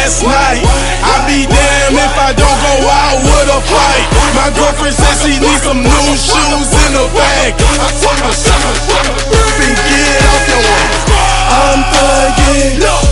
last night. I be damned if I don't go out with a fight. My girlfriend says she needs some new shoes in the bag. Then get off your way. I'm thugging.